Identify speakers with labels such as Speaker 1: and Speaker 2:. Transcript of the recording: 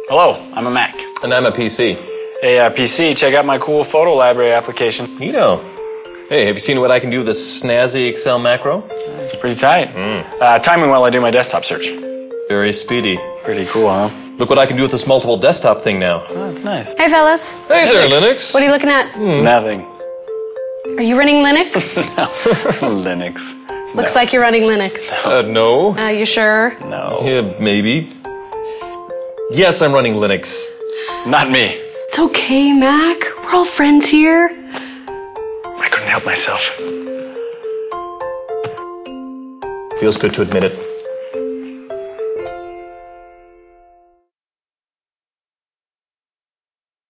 Speaker 1: Hello, I'm a Mac.
Speaker 2: And I'm a PC.
Speaker 1: Hey, PC, check out my cool photo library application.
Speaker 2: Neato. Hey, have you seen what I can do with this snazzy Excel macro?
Speaker 1: It's pretty tight. Timing while I do my desktop search.
Speaker 2: Very speedy.
Speaker 1: Pretty cool, huh?
Speaker 2: Look what I can do with this multiple desktop thing now.
Speaker 1: Oh, that's nice.
Speaker 3: Hey, fellas.
Speaker 2: Hey there, Linux.
Speaker 3: What are you looking at?
Speaker 1: Nothing.
Speaker 3: Are you running Linux?
Speaker 1: Linux.
Speaker 3: Looks like you're running Linux.
Speaker 2: No.
Speaker 3: You sure?
Speaker 1: No.
Speaker 2: Yeah, maybe. Yes, I'm running Linux.
Speaker 1: Not me.
Speaker 3: It's okay, Mac. We're all friends here.
Speaker 1: I couldn't help myself.
Speaker 2: Feels good to admit it.